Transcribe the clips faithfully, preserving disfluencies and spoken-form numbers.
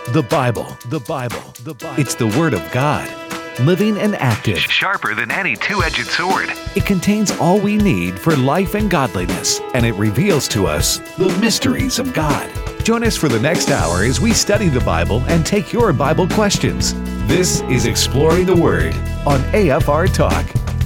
The Bible, the Bible, the Bible. It's the Word of God, living and active. Sharper than any two-edged sword. It contains all we need for life and godliness, and it reveals to us the mysteries of God. Join us for the next hour as we study the Bible and take your Bible questions. This is Exploring the Word on A F R Talk.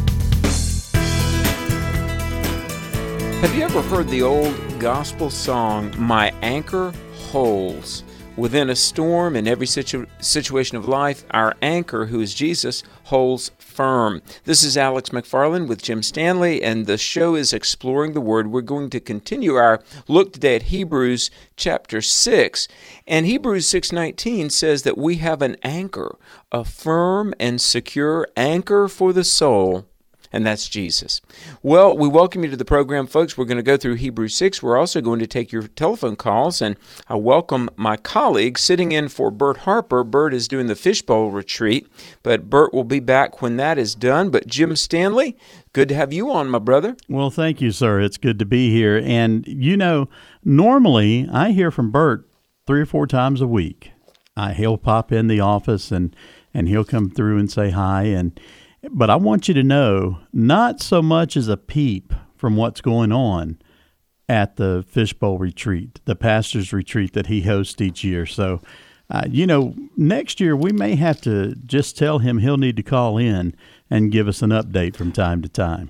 Have you ever heard the old gospel song, "My Anchor Holds"? Within a storm, in every situ- situation of life, our anchor, who is Jesus, holds firm. This is Alex McFarland with Jim Stanley, and the show is Exploring the Word. We're going to continue our look today at Hebrews chapter six. And Hebrews six nineteen says that we have an anchor, a firm and secure anchor for the soul. And that's Jesus. Well, we welcome you to the program, folks. We're going to go through Hebrews six. We're also going to take your telephone calls, and I welcome my colleague sitting in for Bert Harper. Bert is doing the Fishbowl Retreat, but Bert will be back when that is done. But Jim Stanley, good to have you on, my brother. Well, thank you, sir. It's good to be here. And, you know, normally I hear from Bert three or four times a week. Uh, he'll pop in the office, and, and he'll come through and say hi, and but I want you to know, not so much as a peep from what's going on at the Fishbowl Retreat, the pastor's retreat that he hosts each year. So, uh, you know, next year we may have to just tell him he'll need to call in and give us an update from time to time.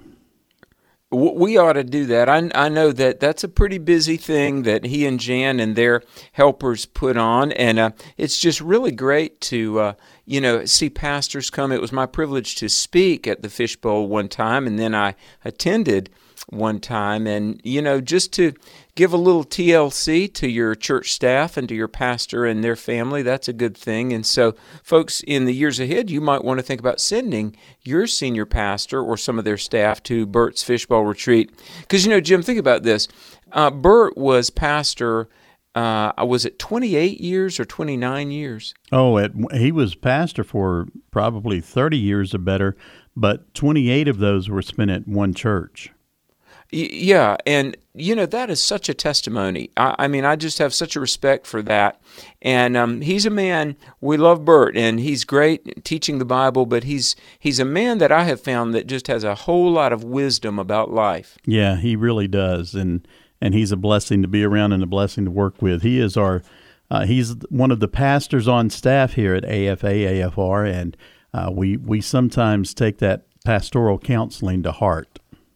We ought to do that. I, I know that that's a pretty busy thing that he and Jan and their helpers put on, and uh, it's just really great to, uh, you know, see pastors come. It was my privilege to speak at the Fishbowl one time, and then I attended one time, and, you know, just to give a little T L C to your church staff and to your pastor and their family, that's a good thing. And so, folks, in the years ahead, you might want to think about sending your senior pastor or some of their staff to Bert's Fishbowl Retreat. Because, you know, Jim, think about this. Uh, Bert was pastor, uh, was it twenty-eight years or twenty-nine years? Oh, it, he was pastor for probably thirty years or better, but twenty-eight of those were spent at one church. Yeah, and, you know, that is such a testimony. I, I mean, I just have such a respect for that. And um, he's a man, we love Bert, and he's great teaching the Bible, but he's he's a man that I have found that just has a whole lot of wisdom about life. Yeah, he really does, and and he's a blessing to be around and a blessing to work with. He is our, uh, he's one of the pastors on staff here at A F A, A F R, and uh, we, we sometimes take that pastoral counseling to heart.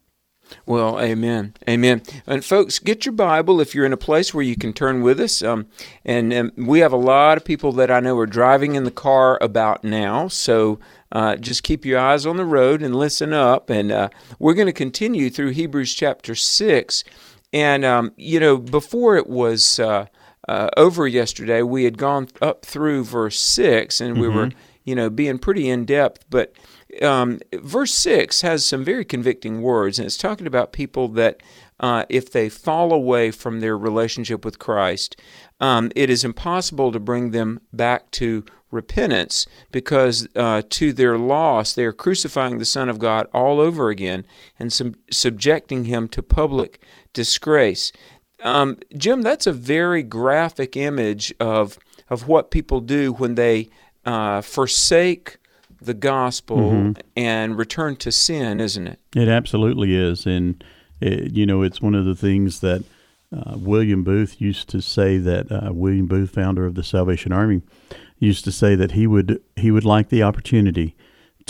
Well, amen, amen. And folks, get your Bible if you're in a place where you can turn with us. Um, and, and we have a lot of people that I know are driving in the car about now, so uh, just keep your eyes on the road and listen up. And uh, we're going to continue through Hebrews chapter six. And, um, you know, before it was uh, uh, over yesterday, we had gone up through verse six, and we mm-hmm. were, you know, being pretty in-depth, but Um, verse six has some very convicting words, and it's talking about people that uh, if they fall away from their relationship with Christ, um, it is impossible to bring them back to repentance because uh, to their loss, they are crucifying the Son of God all over again and sub- subjecting him to public disgrace. Um, Jim, that's a very graphic image of, of what people do when they uh, forsake the gospel mm-hmm. and return to sin, isn't it? It absolutely is. And, it, you know, it's one of the things that uh, William Booth used to say that, uh, William Booth, founder of the Salvation Army, used to say that he would he would like the opportunity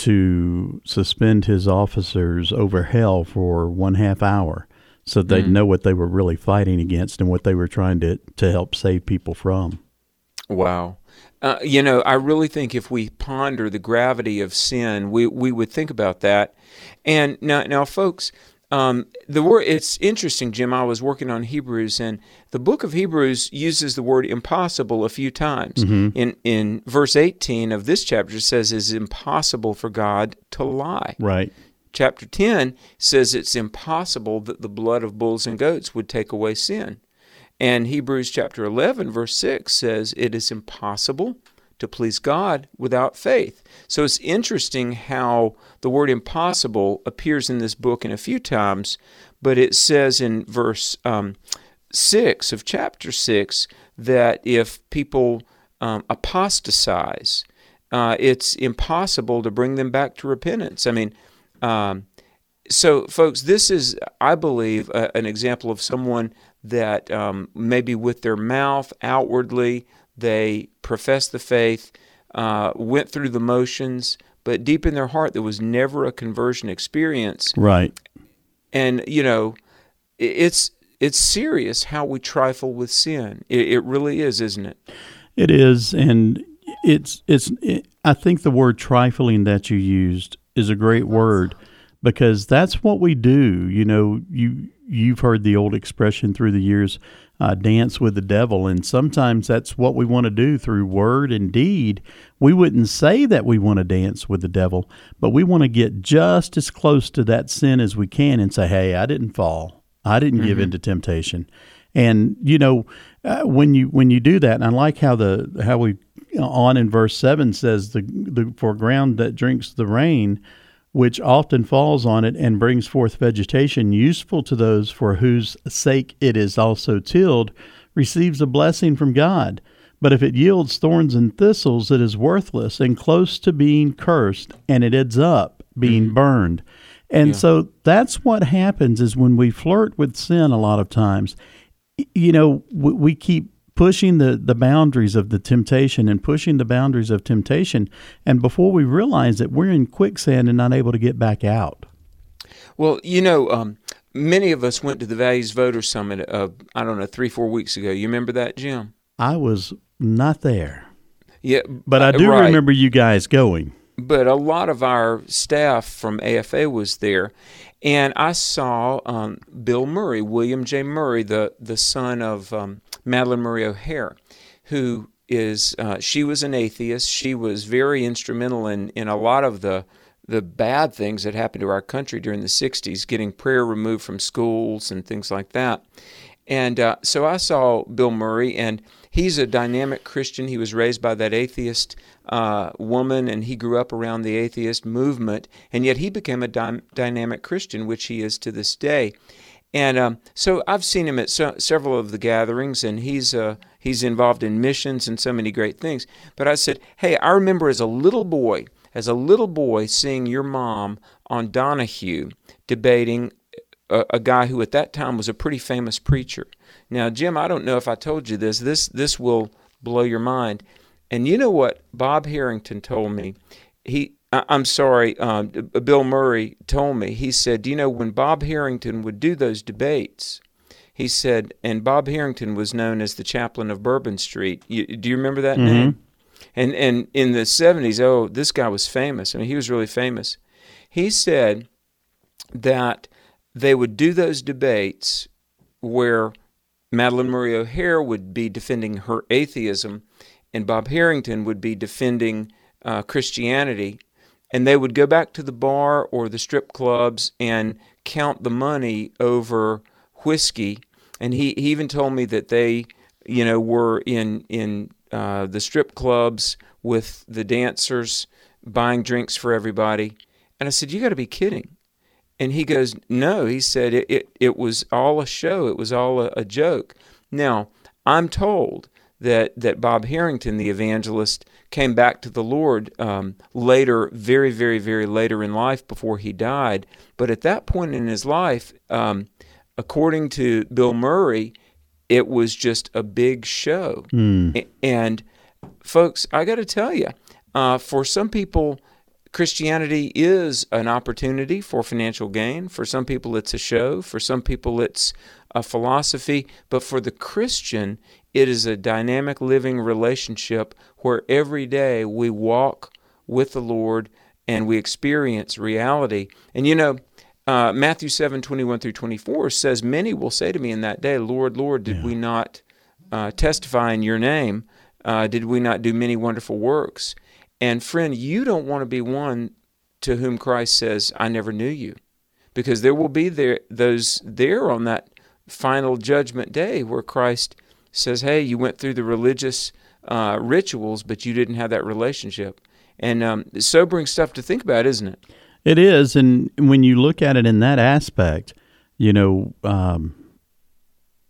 to suspend his officers over hell for one half hour so they'd mm. know what they were really fighting against and what they were trying to, to help save people from. Wow. Uh, you know, I really think if we ponder the gravity of sin, we, we would think about that. And now, now, folks, um, the word it's interesting, Jim. I was working on Hebrews, and the book of Hebrews uses the word impossible a few times. Mm-hmm. In in verse eighteen of this chapter, it says it's impossible for God to lie. Right. Chapter ten says it's impossible that the blood of bulls and goats would take away sin. And Hebrews chapter eleven, verse six says it is impossible to please God without faith. So it's interesting how the word impossible appears in this book in a few times, but it says in verse um, six of chapter six that if people um, apostatize. Uh, it's impossible to bring them back to repentance. I mean, um, so folks, this is, I believe, a, an example of someone that um, maybe with their mouth outwardly they professed the faith, uh, went through the motions, but deep in their heart there was never a conversion experience. Right. And you know, it's it's serious how we trifle with sin. It, it really is, isn't it? It is, and it's it's. It, I think the word trifling that you used is a great word, because that's what we do. You know, you you've heard the old expression through the years, uh, dance with the devil, and sometimes that's what we want to do through word and deed. We wouldn't say that we want to dance with the devil, but we want to get just as close to that sin as we can and say, "Hey, I didn't fall. I didn't mm-hmm. give in to temptation." And you know, uh, when you when you do that, and I like how the how we on in verse seven says the the for ground that drinks the rain, which often falls on it and brings forth vegetation useful to those for whose sake it is also tilled, receives a blessing from God. But if it yields thorns and thistles, it is worthless and close to being cursed, and it ends up being mm-hmm. burned. And yeah. so that's what happens is when we flirt with sin a lot of times, you know, we, we keep pushing the, the boundaries of the temptation and pushing the boundaries of temptation. And before we realize it, we're in quicksand and not able to get back out. Well, you know, um, many of us went to the Values Voter Summit, uh, I don't know, three, four weeks ago. You remember that, Jim? I was not there. Yeah, but I do right. remember you guys going. But a lot of our staff from A F A was there. And I saw um, Bill Murray, William J. Murray, the, the son of um, Madalyn Murray O'Hair, who is, uh, she was an atheist. She was very instrumental in, in a lot of the the bad things that happened to our country during the sixties, getting prayer removed from schools and things like that. And uh, so I saw Bill Murray, and he's a dynamic Christian. He was raised by that atheist uh, woman, and he grew up around the atheist movement, and yet he became a dy- dynamic Christian, which he is to this day. And um, so I've seen him at so, several of the gatherings, and he's uh, he's involved in missions and so many great things. But I said, hey, I remember as a little boy, as a little boy, seeing your mom on Donahue debating A, a guy who at that time was a pretty famous preacher. Now, Jim, I don't know if I told you this. This this will blow your mind. And you know what Bob Harrington told me? He, I, I'm sorry, um, Bill Murray told me. He said, you know, when Bob Harrington would do those debates, he said, and Bob Harrington was known as the chaplain of Bourbon Street. You, do you remember that mm-hmm. name? And and in the seventies, oh, this guy was famous. I mean, he was really famous. He said that they would do those debates where Madalyn Murray O'Hair would be defending her atheism and Bob Harrington would be defending uh, Christianity, and they would go back to the bar or the strip clubs and count the money over whiskey. And he, he even told me that they, you know, were in in uh, the strip clubs with the dancers buying drinks for everybody. And I said, you got to be kidding. And he goes, no, he said it, it, it was all a show. It was all a, a joke. Now, I'm told that, that Bob Harrington, the evangelist, came back to the Lord um, later, very, very, very later in life before he died. But at that point in his life, um, according to Bill Murray, it was just a big show. Mm. And, folks, I got to tell you, uh, for some people, Christianity is an opportunity for financial gain. For some people, it's a show. For some people, it's a philosophy. But for the Christian, it is a dynamic living relationship where every day we walk with the Lord and we experience reality. And you know, uh, Matthew seven, twenty-one through twenty-four says, many will say to me in that day, Lord, Lord, did yeah. we not uh, testify in your name? Uh, did we not do many wonderful works? And friend, you don't want to be one to whom Christ says, I never knew you. Because there will be there those there on that final judgment day where Christ says, hey, you went through the religious uh, rituals, but you didn't have that relationship. And um, it's sobering stuff to think about, isn't it? It is. And when you look at it in that aspect, you know, um,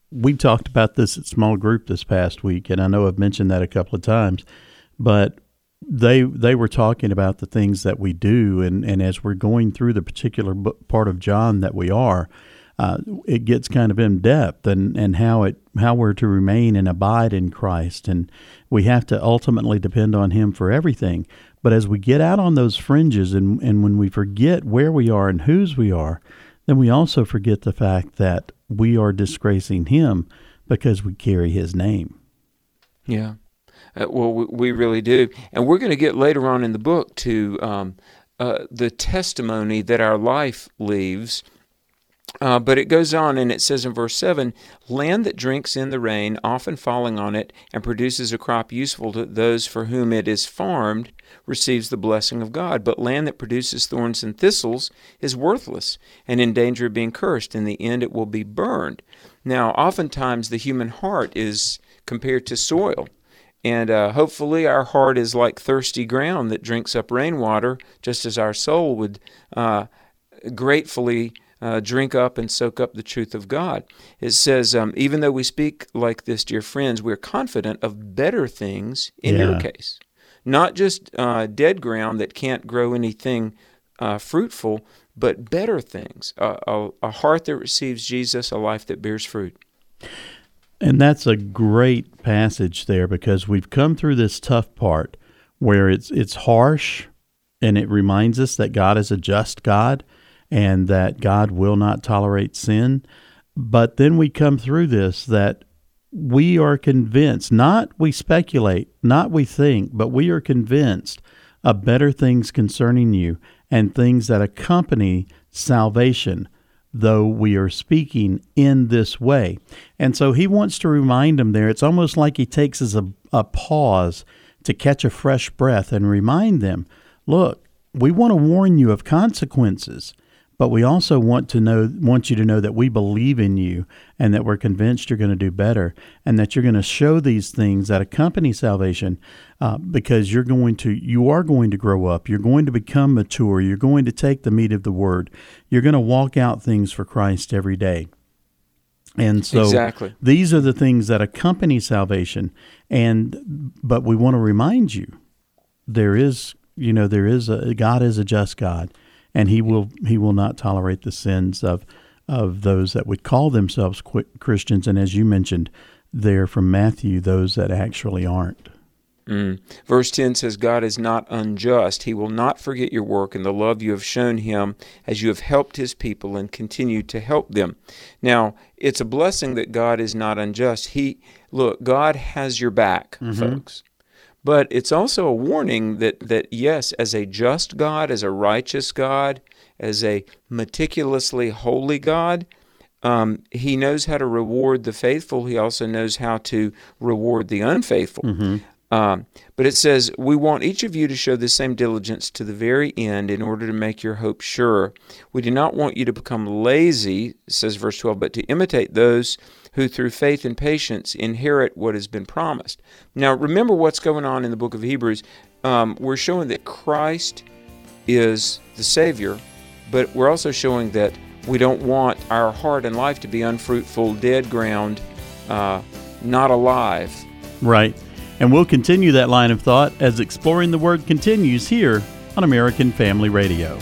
we talked about this at small group this past week, and I know I've mentioned that a couple of times, but they they were talking about the things that we do, and, and as we're going through the particular part of John that we are, uh, it gets kind of in depth, and, and how it how we're to remain and abide in Christ, and we have to ultimately depend on Him for everything. But as we get out on those fringes, and, and when we forget where we are and whose we are, then we also forget the fact that we are disgracing Him because we carry His name. Yeah. Uh, well, we, we really do. And we're going to get later on in the book to um, uh, the testimony that our life leaves. Uh, but it goes on, and it says in verse seven, land that drinks in the rain, often falling on it, and produces a crop useful to those for whom it is farmed, receives the blessing of God. But land that produces thorns and thistles is worthless and in danger of being cursed. In the end, it will be burned. Now, oftentimes the human heart is compared to soil. And uh, hopefully our heart is like thirsty ground that drinks up rainwater, just as our soul would uh, gratefully Uh, drink up and soak up the truth of God. It says, um, even though we speak like this, dear friends, we're confident of better things in Yeah. your case. Not just uh, dead ground that can't grow anything uh, fruitful, but better things. Uh, a, a heart that receives Jesus, a life that bears fruit. And that's a great passage there, because we've come through this tough part where it's it's harsh, and it reminds us that God is a just God, and that God will not tolerate sin. But then we come through this that we are convinced, not we speculate, not we think, but we are convinced of better things concerning you and things that accompany salvation, though we are speaking in this way. And so he wants to remind them there. It's almost like he takes as a, a pause to catch a fresh breath and remind them, look, we want to warn you of consequences, but we also want to know, want you to know that we believe in you, and that we're convinced you're going to do better, and that you're going to show these things that accompany salvation, uh, because you're going to, you are going to grow up. You're going to become mature. You're going to take the meat of the word. You're going to walk out things for Christ every day. And so exactly. These are the things that accompany salvation. And but we want to remind you, there is, you know, there is a God is a just God. And he will he will not tolerate the sins of of those that would call themselves Christians. And as you mentioned there from Matthew, those that actually aren't. Mm. Verse ten says, God is not unjust. He will not forget your work and the love you have shown him as you have helped his people and continue to help them. Now, it's a blessing that God is not unjust. He look, God has your back, mm-hmm. folks. But it's also a warning that, that, yes, as a just God, as a righteous God, as a meticulously holy God, um, he knows how to reward the faithful. He also knows how to reward the unfaithful. Mm-hmm. Um, but it says, we want each of you to show the same diligence to the very end in order to make your hope sure. We do not want you to become lazy, says verse twelve, but to imitate those who through faith and patience inherit what has been promised. Now, remember what's going on in the book of Hebrews. Um, we're showing that Christ is the Savior, but we're also showing that we don't want our heart and life to be unfruitful, dead ground, uh, not alive. Right. And we'll continue that line of thought as Exploring the Word continues here on American Family Radio.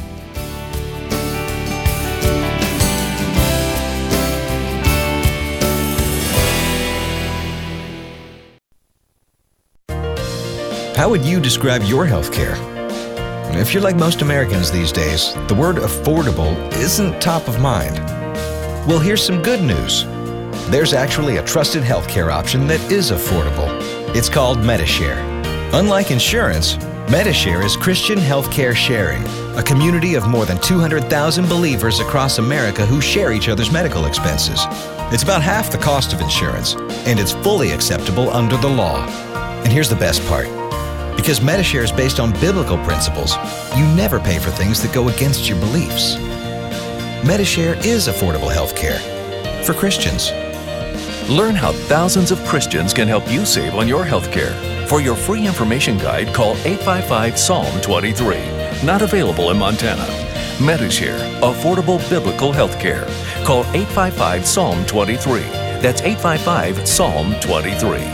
How would you describe your health care? If you're like most Americans these days, the word affordable isn't top of mind. Well, here's some good news. There's actually a trusted health care option that is affordable. It's called Medi-Share. Unlike insurance, Medi-Share is Christian healthcare sharing, a community of more than two hundred thousand believers across America who share each other's medical expenses. It's about half the cost of insurance, and it's fully acceptable under the law. And here's the best part. Because Medi-Share is based on biblical principles, you never pay for things that go against your beliefs. Medi-Share is affordable healthcare for Christians. Learn how thousands of Christians can help you save on your health care. For your free information guide, call eight five five, Psalm twenty-three. Not available in Montana. Medi-Share, affordable biblical health care. Call eight five five, Psalm twenty-three. That's eight five five, S A L M twenty-three.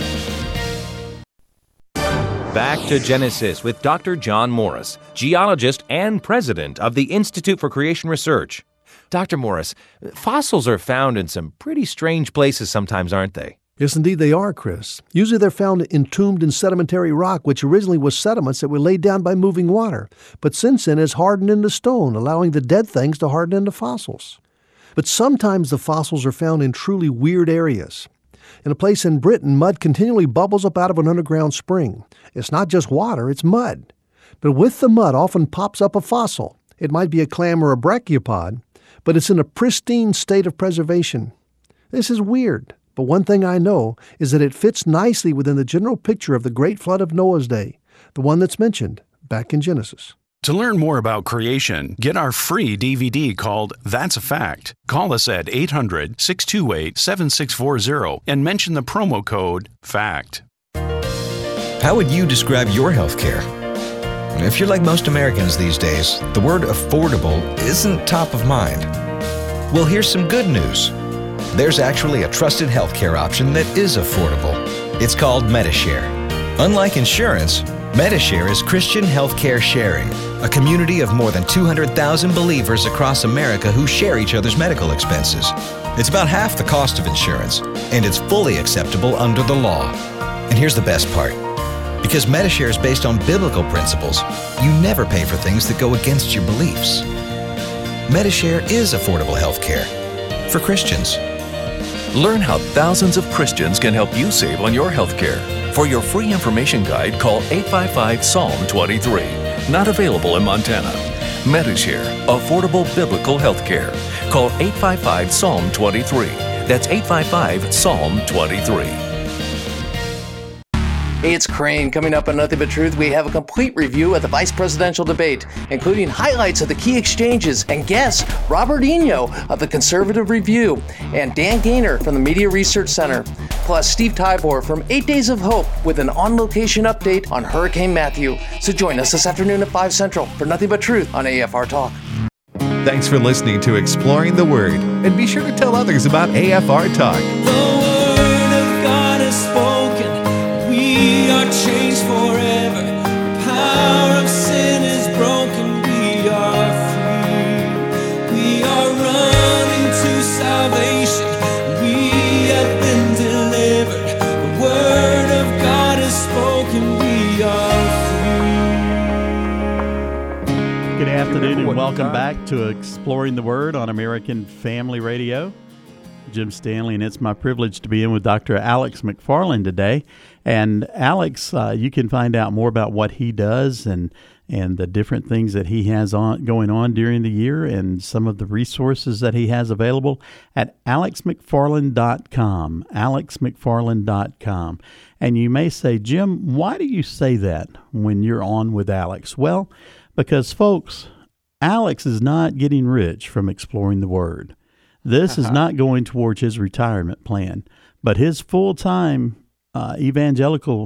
Back to Genesis with Doctor John Morris, geologist and president of the Institute for Creation Research. Doctor Morris, fossils are found in some pretty strange places sometimes, aren't they? Yes, indeed they are, Chris. Usually they're found entombed in sedimentary rock, which originally was sediments that were laid down by moving water, but since then has hardened into stone, allowing the dead things to harden into fossils. But sometimes the fossils are found in truly weird areas. In a place in Britain, mud continually bubbles up out of an underground spring. It's not just water, it's mud. But with the mud often pops up a fossil. It might be a clam or a brachiopod, but it's in a pristine state of preservation. This is weird, but one thing I know is that it fits nicely within the general picture of the great flood of Noah's day, the one that's mentioned back in Genesis. To learn more about creation, get our free D V D called That's a Fact. Call us at eight hundred, six two eight, seven six four zero and mention the promo code FACT. How would you describe your health care? If you're like most Americans these days, the word affordable isn't top of mind. Well, here's some good news. There's actually a trusted healthcare option that is affordable. It's called Medi-Share. Unlike insurance, Medi-Share is Christian healthcare sharing, a community of more than two hundred thousand believers across America who share each other's medical expenses. It's about half the cost of insurance, and it's fully acceptable under the law. And here's the best part. Because Medi-Share is based on biblical principles, you never pay for things that go against your beliefs. Medi-Share is affordable healthcare for Christians. Learn how thousands of Christians can help you save on your health care. For your free information guide, call eight five five, S A L M twenty-three. Not available in Montana. Medi-Share, affordable biblical health care. Call eight five five, S A L M twenty-three. That's eight five five, S A L M twenty-three. Hey, it's Crane. Coming up on Nothing But Truth, we have a complete review of the vice presidential debate, including highlights of the key exchanges and guests Robert Eno of the Conservative Review and Dan Gaynor from the Media Research Center, plus Steve Tybor from Eight Days of Hope with an on-location update on Hurricane Matthew. So join us this afternoon at five Central for Nothing But Truth on A F R Talk. Thanks for listening to Exploring the Word, and be sure to tell others about A F R Talk. The Word of God is spoken. We are changed forever. The power of sin is broken. We are free. We are running to salvation. We have been delivered. The word of God is spoken. We are free. Good afternoon and welcome back to Exploring the Word on American Family Radio. Jim Stanley, and it's my privilege to be in with Doctor Alex McFarland today. And Alex, uh, you can find out more about what he does and and the different things that he has on going on during the year and some of the resources that he has available at alex mcfarland dot com, alex mcfarland dot com. And you may say, Jim, why do you say that when you're on with Alex? Well, because, folks, Alex is not getting rich from exploring the Word. This uh-huh. is not going towards his retirement plan, but his full-time uh, evangelical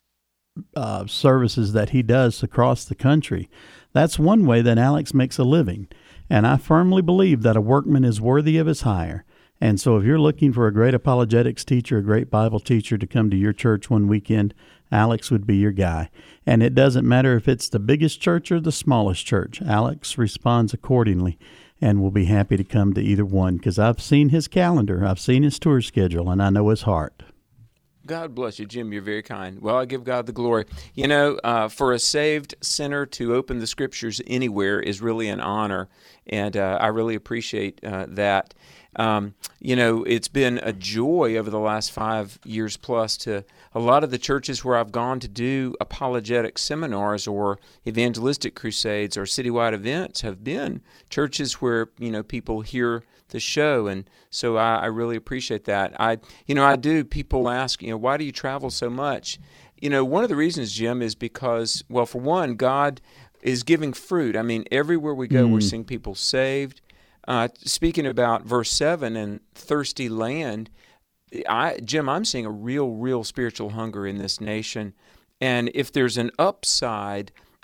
uh, services that he does across the country. That's one way that Alex makes a living, and I firmly believe that a workman is worthy of his hire. And so if you're looking for a great apologetics teacher, a great Bible teacher to come to your church one weekend, Alex would be your guy. And it doesn't matter if it's the biggest church or the smallest church. Alex responds accordingly. And we'll be happy to come to either one because I've seen his calendar, I've seen his tour schedule, and I know his heart. God bless you, Jim. You're very kind. Well, I give God the glory. You know, uh, for a saved sinner to open the Scriptures anywhere is really an honor, and uh, I really appreciate uh, that. Um, you know, it's been a joy over the last five years plus to a lot of the churches where I've gone to do apologetic seminars or evangelistic crusades or citywide events have been churches where, you know, people hear the show. And so I, I really appreciate that. I, you know, I do. People ask, you know, why do you travel so much? You know, one of the reasons, Jim, is because, well, for one, God is giving fruit. I mean, everywhere we go, mm. we're seeing people saved. Uh, speaking about verse seven and thirsty land, I, Jim, I'm seeing a real, real spiritual hunger in this nation. And if there's an upside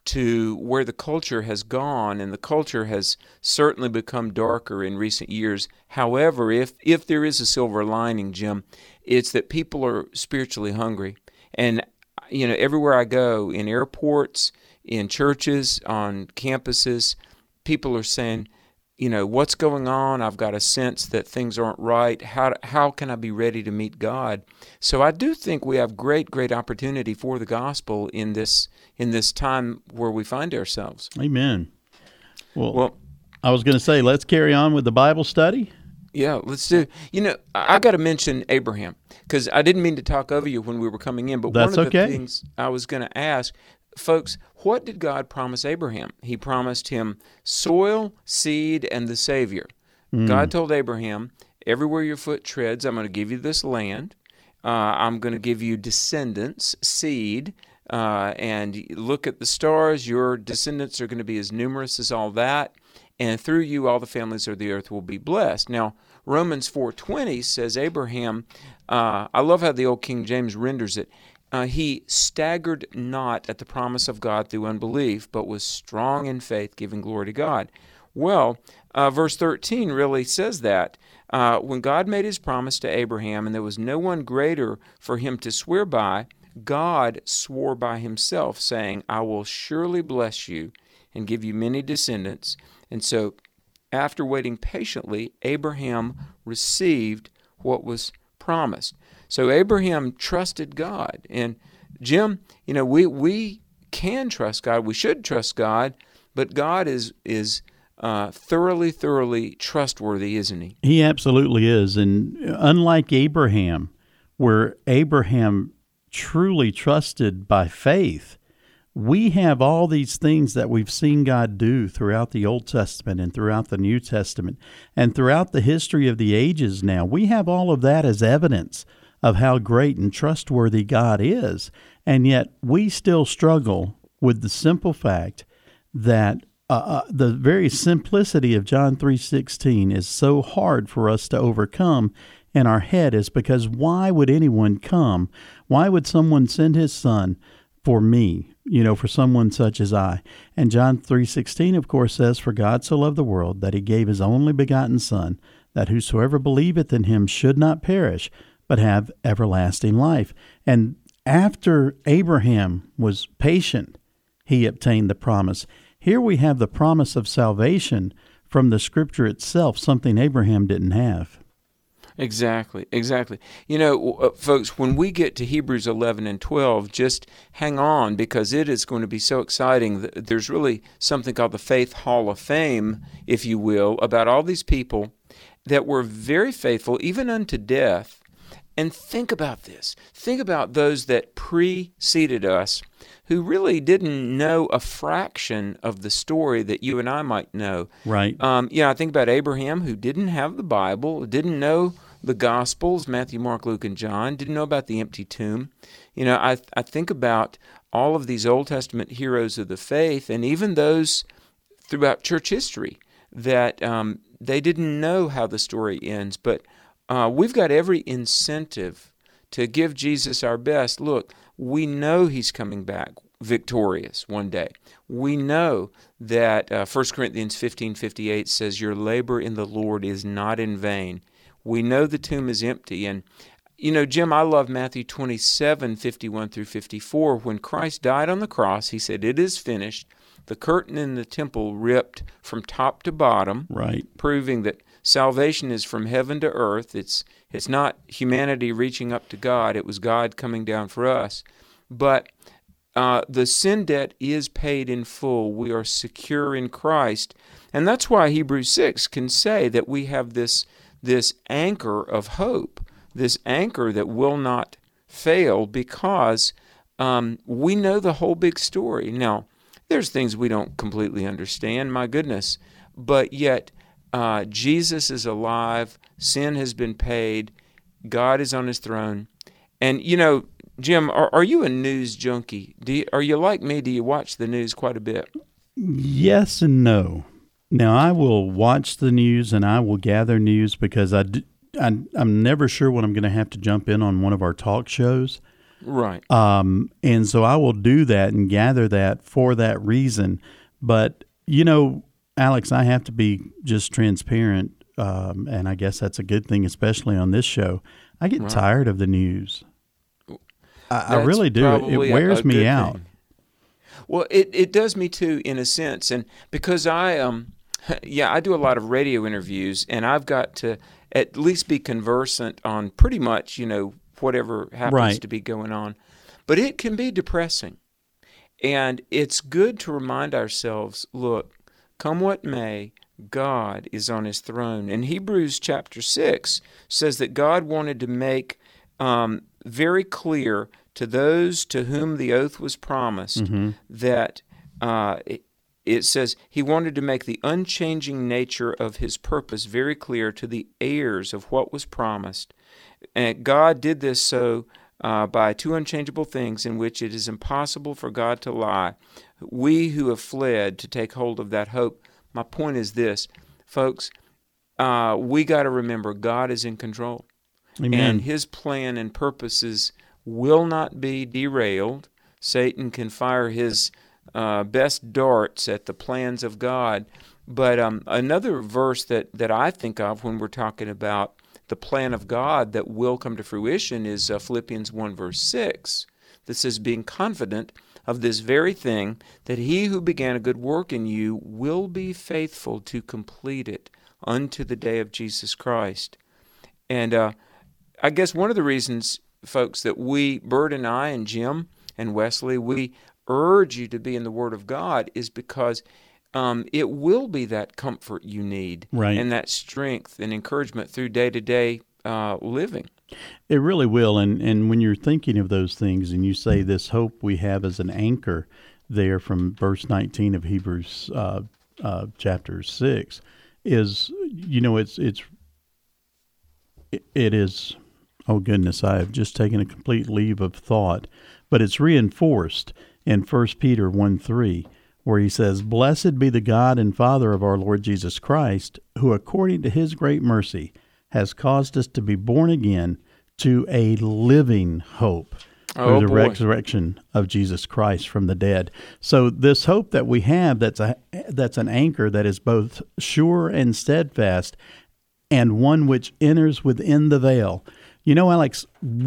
to where the culture has gone, and the culture has certainly become darker in recent years. However, if if there is a silver lining, Jim, it's that people are spiritually hungry. And, you know, everywhere I go, in airports, in churches, on campuses, people are saying, you know, what's going on? I've got a sense that things aren't right. How how can I be ready to meet God? So I do think we have great, great opportunity for the gospel in this in this time where we find ourselves. Amen. Well, well I was going to say, let's carry on with the Bible study. Yeah, let's do. You know, I, I got to mention Abraham, because I didn't mean to talk over you when we were coming in, but That's one of the okay. things I was going to ask, folks, what did God promise Abraham? He promised him soil, seed, and the Savior. Mm. God told Abraham, everywhere your foot treads, I'm going to give you this land. Uh, I'm going to give you descendants, seed, uh, and look at the stars. Your descendants are going to be as numerous as all that. And through you, all the families of the earth will be blessed. Now, Romans four twenty says Abraham, uh, I love how the old King James renders it, uh, he staggered not at the promise of God through unbelief, but was strong in faith, giving glory to God. Well, uh, verse thirteen really says that. Uh, when God made his promise to Abraham, and there was no one greater for him to swear by, God swore by himself, saying, I will surely bless you and give you many descendants. And so, after waiting patiently, Abraham received what was promised. So Abraham trusted God. And Jim, you know, we we can trust God. We should trust God, but God is is uh, thoroughly, thoroughly trustworthy, isn't he? He absolutely is. And unlike Abraham, where Abraham truly trusted by faith, we have all these things that we've seen God do throughout the Old Testament and throughout the New Testament and throughout the history of the ages now. We have all of that as evidence of how great and trustworthy God is. And yet we still struggle with the simple fact that uh, uh, the very simplicity of John three sixteen is so hard for us to overcome in our head, is because why would anyone come? Why would someone send his son for me, you know, for someone such as I? And John three sixteen, of course, says, For God so loved the world that he gave his only begotten Son, that whosoever believeth in him should not perish, but have everlasting life. And after Abraham was patient, he obtained the promise. Here we have the promise of salvation from the Scripture itself, something Abraham didn't have. Exactly, exactly. You know, uh, folks, when we get to Hebrews eleven and twelve, just hang on, because it is going to be so exciting. There's really something called the Faith Hall of Fame, if you will, about all these people that were very faithful, even unto death. And think about this. Think about those that preceded us who really didn't know a fraction of the story that you and I might know. Right. Um, yeah, I think about Abraham, who didn't have the Bible, didn't know the Gospels, Matthew, Mark, Luke, and John, didn't know about the empty tomb. You know, I I think about all of these Old Testament heroes of the faith, and even those throughout church history, that um, they didn't know how the story ends. But uh, we've got every incentive to give Jesus our best. Look, we know he's coming back victorious one day. We know that uh, First Corinthians fifteen fifty-eight says, your labor in the Lord is not in vain. We know the tomb is empty. And, you know, Jim, I love Matthew twenty-seven fifty-one through fifty-four. When Christ died on the cross, he said, it is finished. The curtain in the temple ripped from top to bottom, right, proving that salvation is from heaven to earth. It's it's not humanity reaching up to God. It was God coming down for us. But uh, the sin debt is paid in full. We are secure in Christ. And that's why Hebrews six can say that we have this, this anchor of hope, this anchor that will not fail, because um, we know the whole big story. Now, there's things we don't completely understand, my goodness, but yet uh, Jesus is alive, sin has been paid, God is on his throne. And, you know, Jim, are, are you a news junkie? Do you, are you like me? Do you watch the news quite a bit? Yes and no. Now, I will watch the news and I will gather news because I, do, I, I'm never sure when I'm going to have to jump in on one of our talk shows. Right. Um, and so I will do that and gather that for that reason. But, you know, Alex, I have to be just transparent, um, and I guess that's a good thing, especially on this show. I get Right. tired of the news. I, I That's really do. It, probably it a- wears a me good out. thing. Well, it, it does me too, in a sense, and because I um, yeah, I do a lot of radio interviews, and I've got to at least be conversant on pretty much, you know, whatever happens Right. to be going on. But it can be depressing, and it's good to remind ourselves, look, come what may, God is on His throne. And Hebrews chapter six says that God wanted to make um, very clear to those to whom the oath was promised Mm-hmm. that uh, it, it says He wanted to make the unchanging nature of His purpose very clear to the heirs of what was promised. And God did this so uh, by two unchangeable things in which it is impossible for God to lie. We who have fled to take hold of that hope. My point is this, folks, uh, we got to remember God is in control. Amen. And His plan and purposes will not be derailed. Satan can fire his uh, best darts at the plans of God. But um, another verse that, that I think of when we're talking about the plan of God that will come to fruition is uh, Philippians one, verse six, that says, being confident of this very thing, that He who began a good work in you will be faithful to complete it unto the day of Jesus Christ. And uh, I guess one of the reasons, folks, that we, Bert and I and Jim and Wesley, we urge you to be in the Word of God is because um, it will be that comfort you need, Right. and that strength and encouragement through day-to-day uh, living. It really will. And, and when you're thinking of those things and you say this hope we have as an anchor there from verse nineteen of Hebrews uh, uh, chapter six is, you know, it's, it's, it, it is, oh goodness, I have just taken a complete leave of thought, but it's reinforced in First Peter one three, where he says, blessed be the God and Father of our Lord Jesus Christ, who according to His great mercy has caused us to be born again to a living hope Oh, through the boy. resurrection of Jesus Christ from the dead. So this hope that we have, that's a that's an anchor that is both sure and steadfast, and one which enters within the veil. You know, Alex,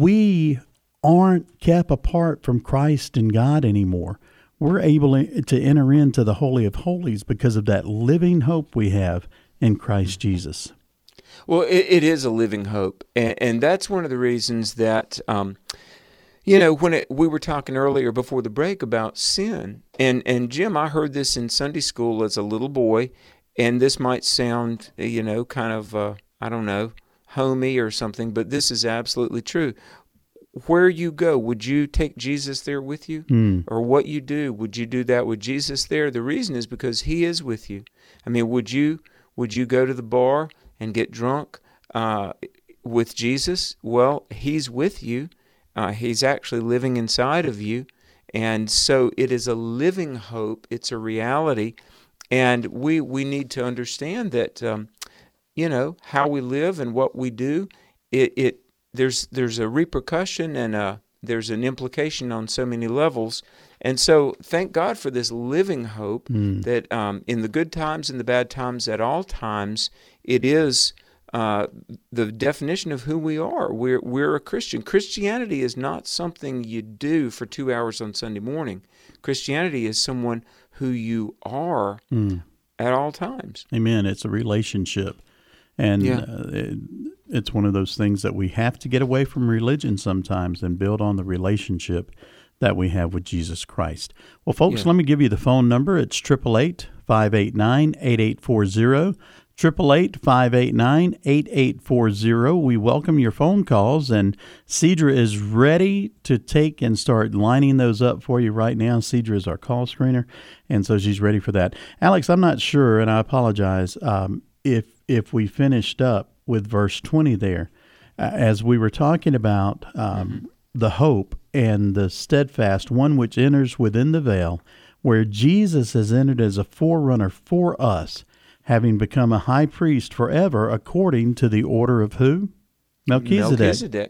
we aren't kept apart from Christ and God anymore. We're able to enter into the Holy of Holies because of that living hope we have in Christ Jesus. Well, it, it is a living hope, and, and that's one of the reasons that, um, you know, when it, we were talking earlier before the break about sin, and, and Jim, I heard this in Sunday school as a little boy, and this might sound, you know, kind of, uh, I don't know, homey or something, but this is absolutely true. Where you go, would you take Jesus there with you? Mm. Or what you do, would you do that with Jesus there? The reason is because He is with you. I mean, would you would you go to the bar and get drunk uh, with Jesus? Well, He's with you. Uh, he's actually living inside of you. And so it is a living hope. It's a reality. And we, we need to understand that, um, you know, how we live and what we do, it, it there's there's a repercussion and a, there's an implication on so many levels. And so thank God for this living hope Mm. that um, in the good times and the bad times, at all times, it is uh, the definition of who we are. We're we're a Christian. Christianity is not something you do for two hours on Sunday morning. Christianity is someone who you are Mm. at all times. Amen. It's a relationship. And Yeah. uh, it, it's one of those things that we have to get away from religion sometimes and build on the relationship that we have with Jesus Christ. Well, folks, Yeah. let me give you the phone number. It's eight eight eight, five eight nine, eight eight four zero. eight eight eight, five eight nine, eight eight four zero. We welcome your phone calls, and Cedra is ready to take and start lining those up for you right now. Cedra is our call screener, and so she's ready for that. Alex, I'm not sure, and I apologize, um, if if we finished up with verse twenty there, uh, as we were talking about um, mm-hmm. the hope and the steadfast, one which enters within the veil, where Jesus has entered as a forerunner for us, having become a high priest forever according to the order of who? Melchizedek. Melchizedek.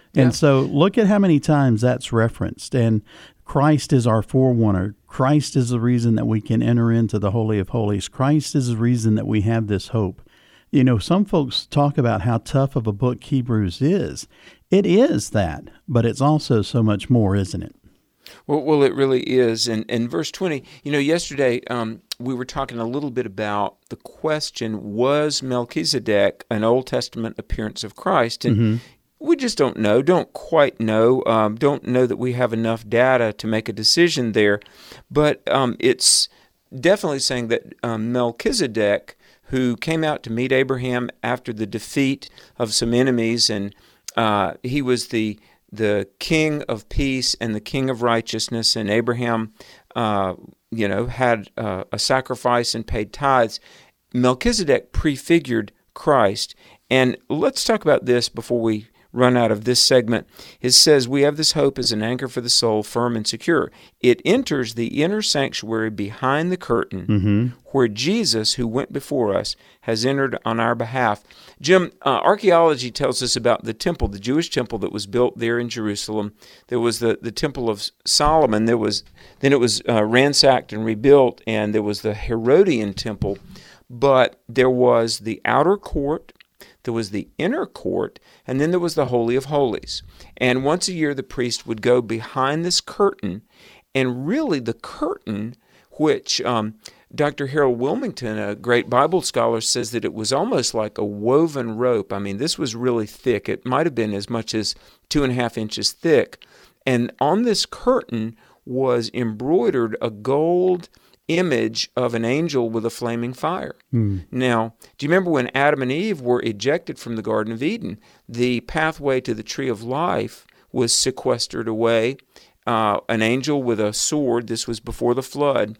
And Yeah. so look at how many times that's referenced. And Christ is our forerunner. Christ is the reason that we can enter into the Holy of Holies. Christ is the reason that we have this hope. You know, some folks talk about how tough of a book Hebrews is. It is that, but it's also so much more, isn't it? Well, well, it really is. And, and verse twenty, you know, yesterday um, we were talking a little bit about the question, was Melchizedek an Old Testament appearance of Christ? And Mm-hmm. we just don't know, don't quite know, um, don't know that we have enough data to make a decision there. But um, it's definitely saying that um, Melchizedek, who came out to meet Abraham after the defeat of some enemies, and uh, he was the the king of peace and the king of righteousness, and Abraham, uh, you know, had uh, a sacrifice and paid tithes. Melchizedek prefigured Christ. And let's talk about this before we run out of this segment. It says, we have this hope as an anchor for the soul, firm and secure. It enters the inner sanctuary behind the curtain, Mm-hmm. where Jesus, who went before us, has entered on our behalf. Jim, uh, archaeology tells us about the temple, the Jewish temple that was built there in Jerusalem. There was the, the Temple of Solomon. There was then it was uh, ransacked and rebuilt, and there was the Herodian temple. But there was the outer court, there was the inner court, and then there was the Holy of Holies. And once a year, the priest would go behind this curtain, and really the curtain, which um, Doctor Harold Wilmington, a great Bible scholar, says that it was almost like a woven rope. I mean, this was really thick. It might have been as much as two and a half inches thick. And on this curtain was embroidered a gold image of an angel with a flaming fire. Mm. Now, do you remember when Adam and Eve were ejected from the Garden of Eden? The pathway to the tree of life was sequestered away. Uh, an angel with a sword, this was before the flood,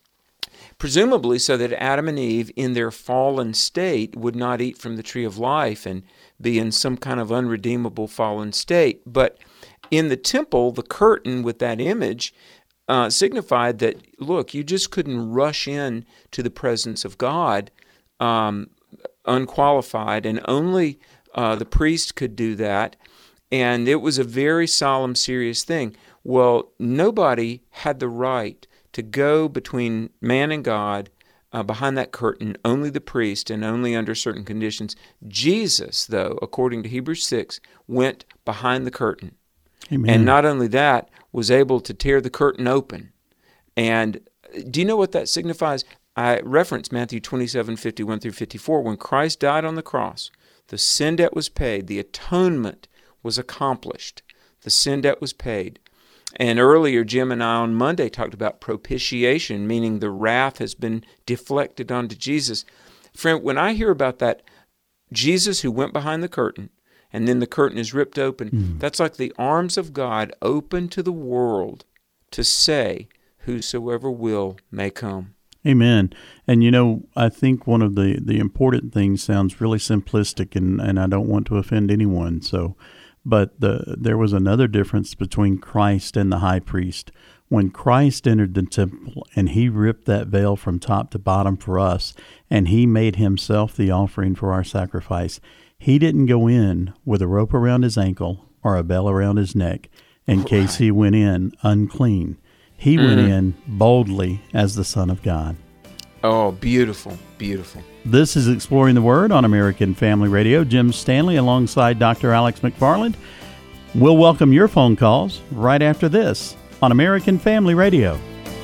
presumably so that Adam and Eve, in their fallen state, would not eat from the tree of life and be in some kind of unredeemable fallen state. But in the temple, the curtain with that image Uh, signified that, look, you just couldn't rush in to the presence of God um, unqualified, and only uh, the priest could do that, and it was a very solemn, serious thing. Well, nobody had the right to go between man and God uh, behind that curtain, only the priest, and only under certain conditions. Jesus, though, according to Hebrews six, went behind the curtain. Amen. And not only that, was able to tear the curtain open. And do you know what that signifies? I reference Matthew twenty-seven, fifty-one through fifty-four. When Christ died on the cross, the sin debt was paid. The atonement was accomplished. The sin debt was paid. And earlier, Jim and I on Monday talked about propitiation, meaning the wrath has been deflected onto Jesus. Friend, when I hear about that, Jesus who went behind the curtain, and then the curtain is ripped open, Mm. that's like the arms of God open to the world to say, whosoever will may come. Amen. And you know, I think one of the, the important things sounds really simplistic, and, and I don't want to offend anyone. So, but the there was another difference between Christ and the high priest. When Christ entered the temple and he ripped that veil from top to bottom for us, and he made himself the offering for our sacrifice, he didn't go in with a rope around his ankle or a bell around his neck in Right. case he went in unclean. He Mm. went in boldly as the Son of God. Oh, beautiful, beautiful. This is Exploring the Word on American Family Radio. Jim Stanley alongside Doctor Alex McFarland. We'll welcome your phone calls right after this on American Family Radio.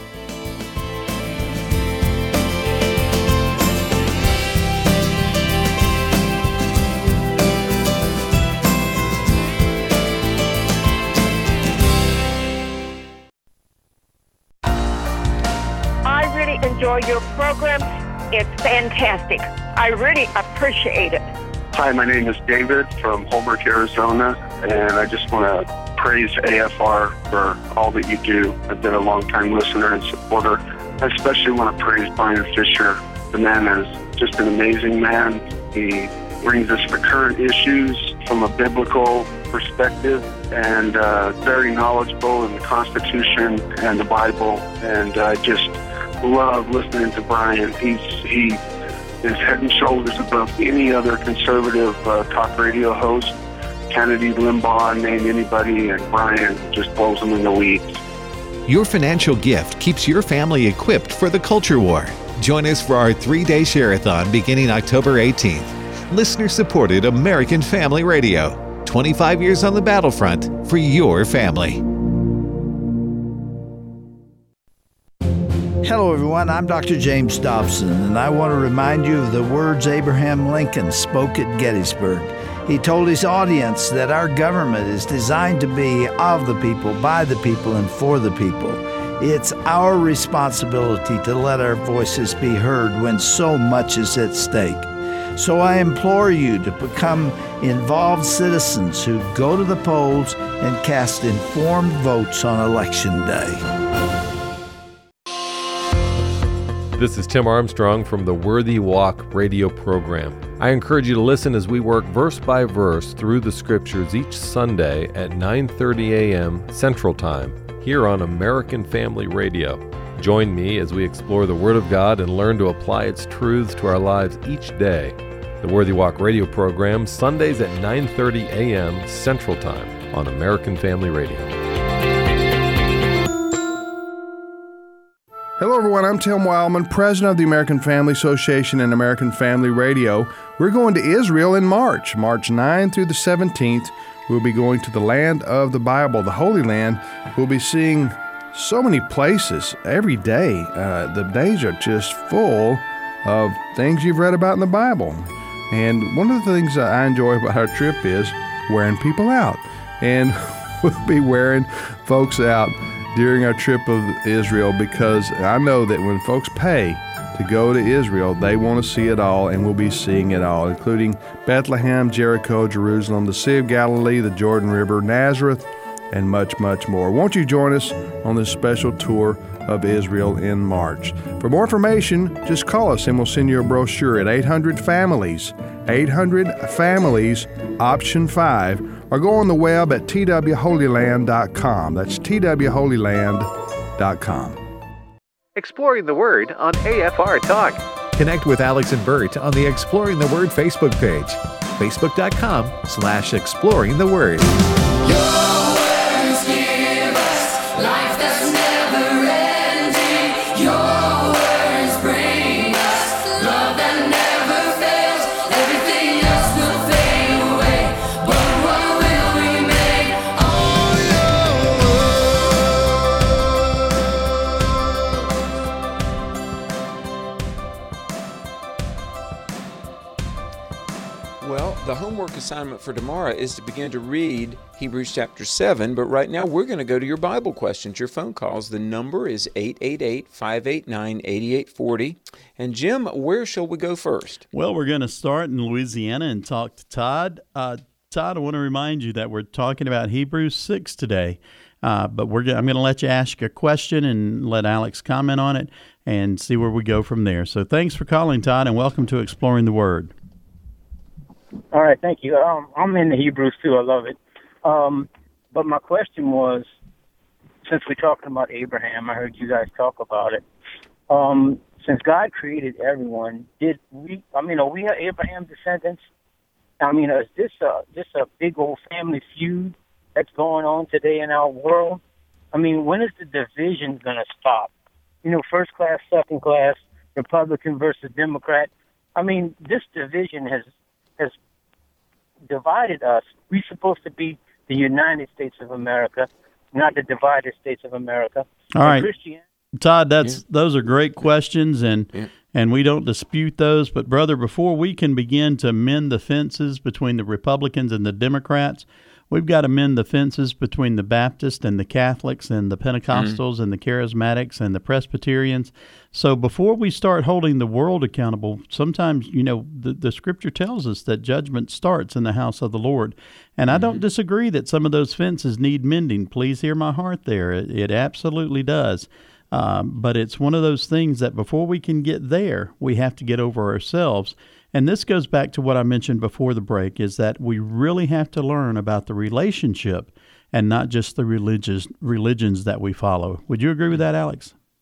I really enjoy your program. It's fantastic. I really appreciate it. Hi, my name is David from Holbrook, Arizona, and I just want to praise A F R for all that you do. I've been a long-time listener and supporter. I especially want to praise Brian Fisher. The man is just an amazing man. He brings us the current issues from a biblical perspective, and uh, very knowledgeable in the Constitution and the Bible. And I just love listening to Brian. He's he is head and shoulders above any other conservative uh, talk radio host. Kennedy, Limbaugh, name anybody, and Brian just blows them in the weeds. Your financial gift keeps your family equipped for the culture war. Join us for our three-day share-a-thon beginning October eighteenth. Listener-supported American Family Radio. twenty-five years on the battlefront for your family. Hello, everyone. I'm Doctor James Dobson, and I want to remind you of the words Abraham Lincoln spoke at Gettysburg. He told his audience that our government is designed to be of the people, by the people, and for the people. It's our responsibility to let our voices be heard when so much is at stake. So I implore you to become involved citizens who go to the polls and cast informed votes on Election Day. This is Tim Armstrong from the Worthy Walk radio program. I encourage you to listen as we work verse by verse through the scriptures each Sunday at nine thirty a.m. Central Time here on American Family Radio. Join me as we explore the Word of God and learn to apply its truths to our lives each day. The Worthy Walk radio program, Sundays at nine thirty a.m. Central Time on American Family Radio. Hello everyone, I'm Tim Wildman, President of the American Family Association and American Family Radio. We're going to Israel in March, March ninth through the seventeenth. We'll be going to the land of the Bible, the Holy Land. We'll be seeing so many places every day. Uh, the days are just full of things you've read about in the Bible. And one of the things that I enjoy about our trip is wearing people out. And we'll be wearing folks out during our trip of Israel, because I know that when folks pay to go to Israel, they want to see it all, and we'll be seeing it all, including Bethlehem, Jericho, Jerusalem, the Sea of Galilee, the Jordan River, Nazareth, and much, much more. Won't you join us on this special tour of Israel in March? For more information, just call us and we'll send you a brochure at eight hundred families, eight hundred families, option five, or go on the web at t w holy land dot com. That's t w holy land dot com. Exploring the Word on A F R Talk. Connect with Alex and Bert on the Exploring the Word Facebook page. Facebook.com slash Exploring the Word. The homework assignment for tomorrow is to begin to read Hebrews chapter seven, but right now we're going to go to your Bible questions, your phone calls. The number is eight eight eight, five eight nine, eight eight four zero. And Jim, where shall we go first? Well, we're going to start in Louisiana and talk to Todd. Uh, Todd, I want to remind you that we're talking about Hebrews six today, uh, but we're I'm going to let you ask a question and let Alex comment on it and see where we go from there. So thanks for calling, Todd, and welcome to Exploring the Word. All right, thank you. Um, I'm in the Hebrews too. I love it. Um, but my question was, since we're talking about Abraham, I heard you guys talk about it. Um, since God created everyone, did we? I mean, are we Abraham's descendants? I mean, is this a just a big old family feud that's going on today in our world? I mean, when is the division going to stop? You know, first class, second class, Republican versus Democrat. I mean, this division has has divided us. We're supposed to be the United States of America, not the divided States of America. All right, Todd, that's yeah. those are great questions, and yeah. and we don't dispute those. But brother, before we can begin to mend the fences between the Republicans and the Democrats, we've got to mend the fences between the Baptists and the Catholics and the Pentecostals mm-hmm. and the Charismatics and the Presbyterians. So before we start holding the world accountable, sometimes, you know, the, the Scripture tells us that judgment starts in the house of the Lord. And mm-hmm. I don't disagree that some of those fences need mending. Please hear my heart there. It, it absolutely does. Um, but it's one of those things that before we can get there, we have to get over ourselves. And this goes back to what I mentioned before the break, is that we really have to learn about the relationship and not just the religious religions that we follow. Would you agree with that, Alex?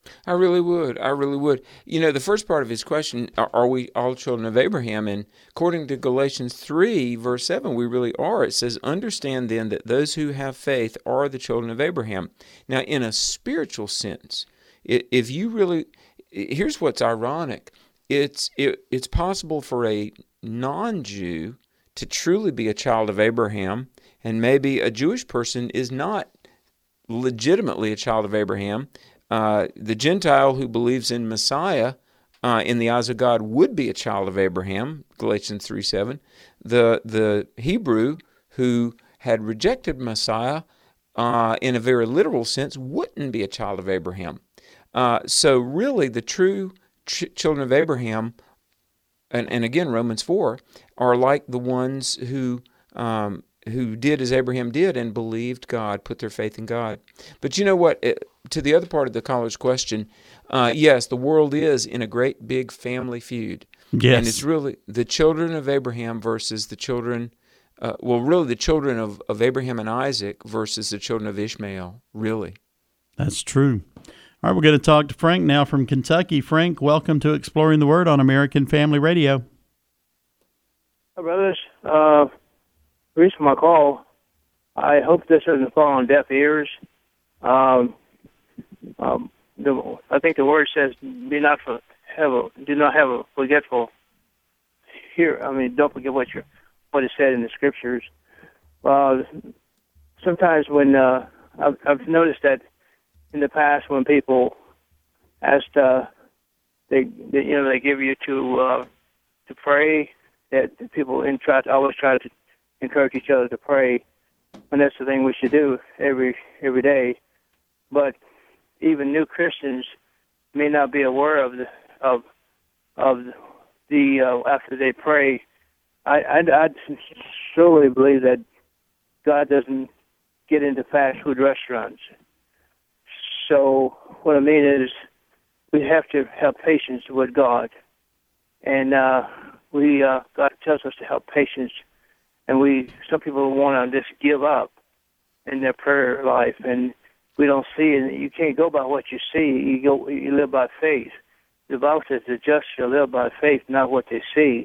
I really would. I really would. You know, the first part of his question, are, are we all children of Abraham? And according to Galatians three, verse seven, we really are. It says, understand then that those who have faith are the children of Abraham. Now, in a spiritual sense, if you really, here's what's ironic. It's, it, it's possible for a non-Jew to truly be a child of Abraham, and maybe a Jewish person is not legitimately a child of Abraham. Uh, the Gentile who believes in Messiah, uh, in the eyes of God, would be a child of Abraham, Galatians three seven. The the Hebrew who had rejected Messiah, uh, in a very literal sense, wouldn't be a child of Abraham. Uh, so really, the true ch- children of Abraham, and, and again, Romans four, are like the ones who um, who did as Abraham did and believed God, put their faith in God. But you know what? It, to the other part of the caller's question, uh, yes, the world is in a great big family feud. Yes. And it's really the children of Abraham versus the children, uh, well, really the children of, of Abraham and Isaac versus the children of Ishmael, really. That's true. All right, we're going to talk to Frank now from Kentucky. Frank, welcome to Exploring the Word on American Family Radio. Hi, brothers. Uh, the reason for my call, I hope this doesn't fall on deaf ears. Um, um, the, I think the word says, "Be not for, have a, do not have a forgetful." Here, I mean, don't forget what you what is said in the scriptures. Uh, sometimes when uh, I've, I've noticed that in the past, when people asked, uh, they, they you know they give you to uh, to pray, that people in try to always try to encourage each other to pray, and that's the thing we should do every every day. But even new Christians may not be aware of the of of the uh, after they pray. I I I solely believe that God doesn't get into fast food restaurants. So what I mean is, we have to have patience with God, and uh, we uh, God tells us to have patience, and we some people want to just give up in their prayer life, and we don't see it. You can't go by what you see. You go. You live by faith. The Bible says the just shall live by faith, not what they see.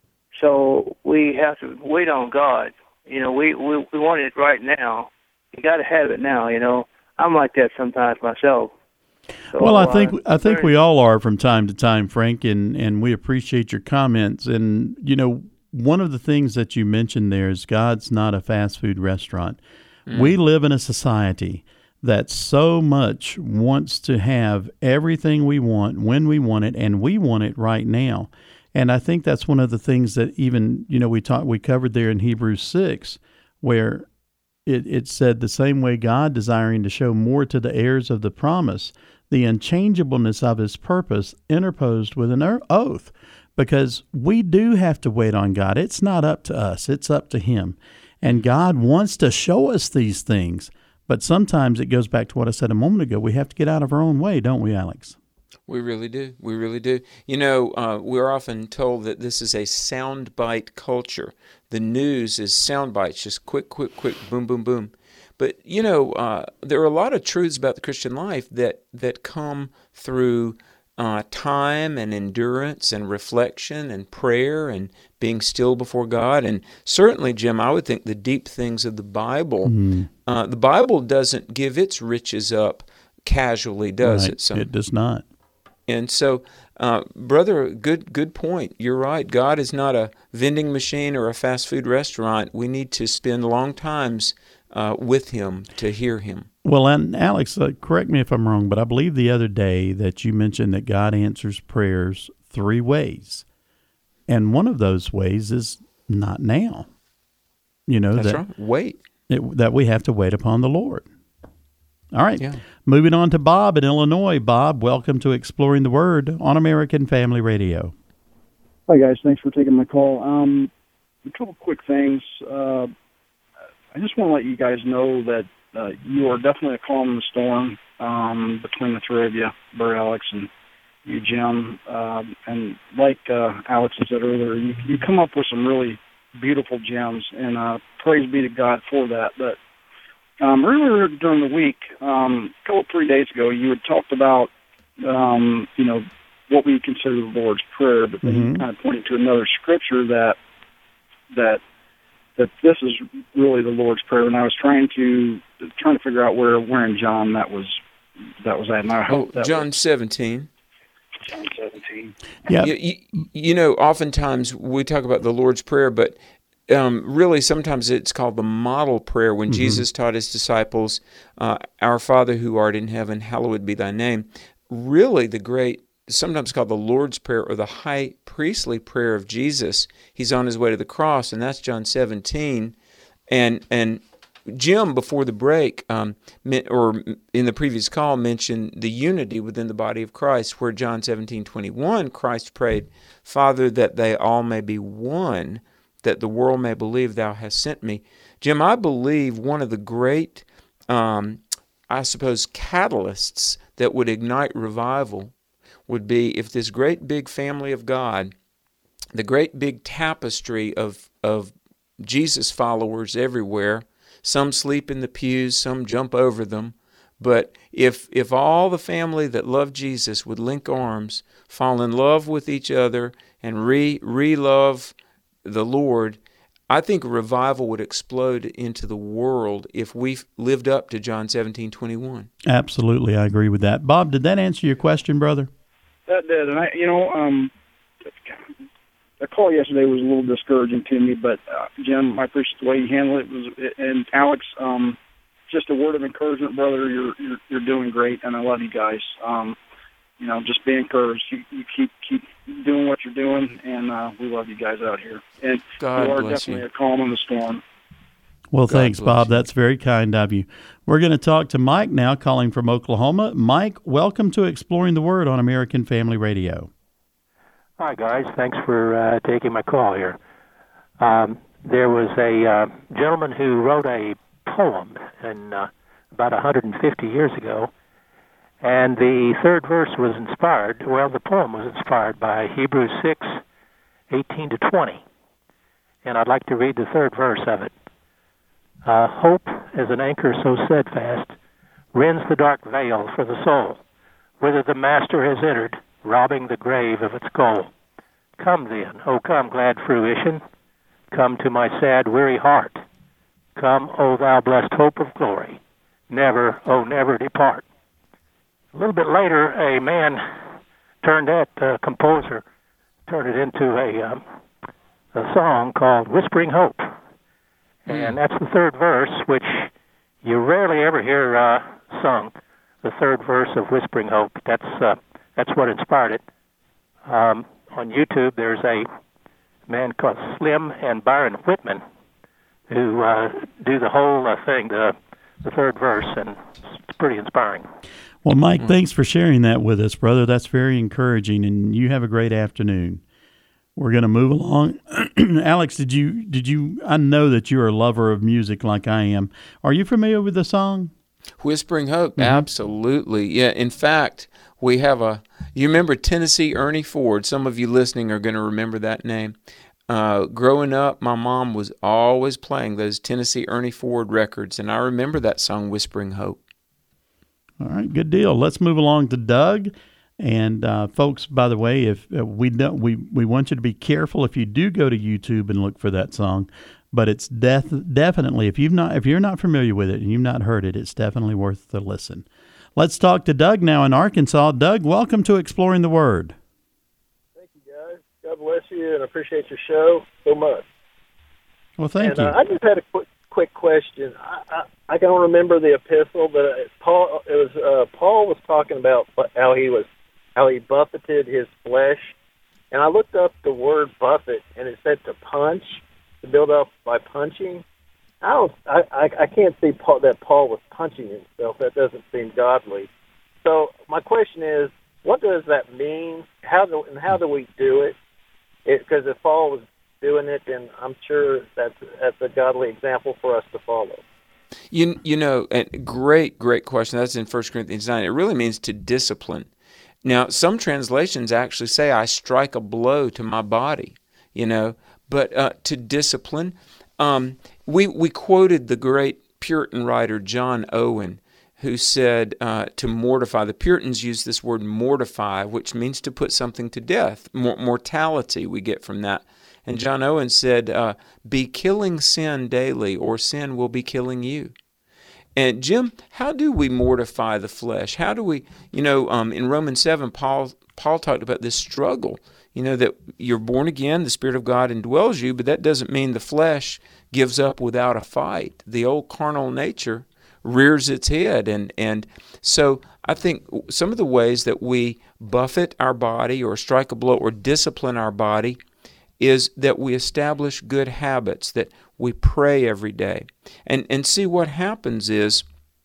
So we have to wait on God. You know, we we, we want it right now. You got to have it now. You know, I'm like that sometimes myself. So, well, I think uh, I think we all are from time to time, Frank, and, and we appreciate your comments. And, you know, one of the things that you mentioned there is God's not a fast food restaurant. Mm. We live in a society that so much wants to have everything we want when we want it, and we want it right now. And I think that's one of the things that even, you know, we talked, we covered there in Hebrews six, where it, it said the same way God, desiring to show more to the heirs of the promise, the unchangeableness of his purpose, interposed with an oath, because we do have to wait on God. It's not up to us. It's up to him. And God wants to show us these things. But sometimes it goes back to what I said a moment ago. We have to get out of our own way, don't we, Alex? We really do. We really do. You know, uh, we're often told that this is a soundbite culture. The news is sound bites, just quick, quick, quick, boom, boom, boom. But, you know, uh, there are a lot of truths about the Christian life that, that come through uh, time and endurance and reflection and prayer and being still before God. And certainly, Jim, I would think the deep things of the Bible, mm-hmm. uh, the Bible doesn't give its riches up casually, does right. it? So, it does not. And so, uh, brother, good good point. You're right. God is not a vending machine or a fast food restaurant. We need to spend long times uh, with him to hear him. Well, and Alex, uh, correct me if I'm wrong, but I believe the other day that you mentioned that God answers prayers three ways. And one of those ways is not now. You know, That's that, right. Wait. It, that we have to wait upon the Lord. All right. Yeah. Moving on to Bob in Illinois. Bob, welcome to Exploring the Word on American Family Radio. Hi, guys. Thanks for taking my call. Um, a couple quick things. Uh, I just want to let you guys know that uh, you are definitely a calm in the storm um, between the three of you, Bert, Alex, and you, Jim. Uh, and like uh, Alex said earlier, you, you come up with some really beautiful gems, and uh, praise be to God for that. But Um, earlier during the week, um, a couple, three days ago, you had talked about um, you know, what we consider the Lord's Prayer, but then Mhm. you kind of pointing to another scripture that that that this is really the Lord's Prayer, and I was trying to trying to figure out where where in John that was that was at. And I hope Oh, that John was seventeen. John seventeen. Yeah. You, you, you know, oftentimes we talk about the Lord's Prayer, but um, really sometimes it's called the model prayer when Mhm. Jesus taught his disciples, uh, Our Father who art in heaven, hallowed be thy name. Really the great, sometimes called the Lord's Prayer or the high priestly prayer of Jesus. He's on his way to the cross, and that's John seventeen. And and Jim, before the break, um, or in the previous call, mentioned the unity within the body of Christ, where John seventeen twenty-one, Christ prayed, Father, that they all may be one, that the world may believe thou hast sent me. Jim, I believe one of the great, um, I suppose, catalysts that would ignite revival would be if this great big family of God, the great big tapestry of of Jesus followers everywhere, some sleep in the pews, some jump over them, but if if all the family that love Jesus would link arms, fall in love with each other, and re re-love the Lord, I think a revival would explode into the world if we lived up to John seventeen twenty-one. Absolutely, I agree with that. Bob, did that answer your question, brother? That did, and I, you know, um, the call yesterday was a little discouraging to me, but uh, Jim, I appreciate the way you handled it. Was and Alex, um, just a word of encouragement, brother. You're you're you're doing great, and I love you guys. Um, you know, just be encouraged. You, you keep keep doing what you're doing, and uh, we love you guys out here. And God you are bless definitely you. a calm in the storm. Well, God thanks, bless Bob. you. That's very kind of you. We're going to talk to Mike now, calling from Oklahoma. Mike, welcome to Exploring the Word on American Family Radio. Hi, guys. Thanks for uh, taking my call here. Um, there was a uh, gentleman who wrote a poem in, uh, about one hundred fifty years ago, and the third verse was inspired, well, the poem was inspired by Hebrews six, eighteen to twenty, and I'd like to read the third verse of it. Uh, Hope, as an anchor so steadfast, rends the dark veil for the soul, whither the Master has entered, robbing the grave of its goal. Come then, O come, glad fruition, come to my sad, weary heart. Come, O thou blessed hope of glory, never, O never depart. A little bit later, a man turned that uh, composer, turned it into a, um, a song called Whispering Hope. And that's the third verse, which you rarely ever hear uh, sung, the third verse of Whispering Hope. That's uh, that's what inspired it. Um, on YouTube, there's a man called Slim and Byron Whitman who uh, do the whole uh, thing, the, the third verse, and it's pretty inspiring. Well, Mike, thanks for sharing that with us, brother. That's very encouraging, and you have a great afternoon. We're going to move along. Alex, did you, did you, I know that you're a lover of music like I am. Are you familiar with the song? Whispering Hope, Mm-hmm. absolutely. Yeah, in fact, we have a, you remember Tennessee Ernie Ford? Some of you listening are going to remember that name. Uh, growing up, my mom was always playing those Tennessee Ernie Ford records, and I remember that song, Whispering Hope. All right, good deal. Let's move along to Doug. And uh, folks, by the way, if uh, we don't, we we want you to be careful if you do go to YouTube and look for that song. But it's def- definitely if you've not if you're not familiar with it and you've not heard it, it's definitely worth the listen. Let's talk to Doug now in Arkansas. Doug, welcome to Exploring the Word. Thank you, guys. God bless you, and I appreciate your show so much. Well, thank and, you. Uh, I just had a quick quick question. I, I I don't remember the epistle, but it, Paul it was uh, Paul was talking about how he was. how he buffeted his flesh. And I looked up the word buffet, and it said to punch, to build up by punching. I don't, I, I, I can't see Paul, that Paul was punching himself. That doesn't seem godly. So my question is, what does that mean? How do, and how do we do it? Because if Paul was doing it, then I'm sure that's, that's a godly example for us to follow. You, you know, a great, great question. That's in First Corinthians nine. It really means to discipline. Now, some translations actually say, I strike a blow to my body, you know, but uh, to discipline. Um, we, we quoted the great Puritan writer John Owen, who said uh, to mortify. The Puritans used this word mortify, which means to put something to death. Mor- mortality we get from that. And John Owen said, uh, be killing sin daily, or sin will be killing you. And Jim, how do we mortify the flesh? How do we, you know, um, in Romans seven, Paul Paul talked about this struggle, you know, that you're born again, the Spirit of God indwells you, but that doesn't mean the flesh gives up without a fight. The old carnal nature rears its head. And, and so I think some of the ways that we buffet our body or strike a blow or discipline our body is that we establish good habits, that we pray every day. And and see what happens is